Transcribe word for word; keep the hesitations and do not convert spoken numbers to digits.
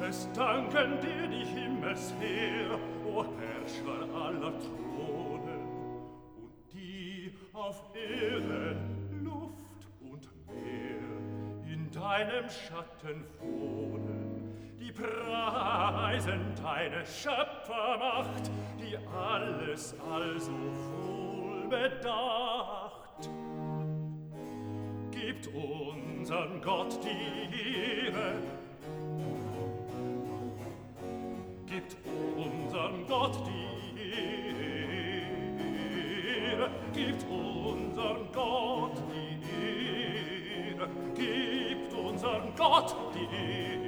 Es danken dir die Himmelsheer, o Herrscher aller Throne, und die auf Erden, Luft und Meer in deinem Schatten wohnen, die preisen deine Schöpfermacht, die alles also wohl bedacht. Gibt unsern Gott die Ehre, gibt unsern Gott die Ehre, gibt unsern Gott die Ehre, gibt unsern Gott die Ehre.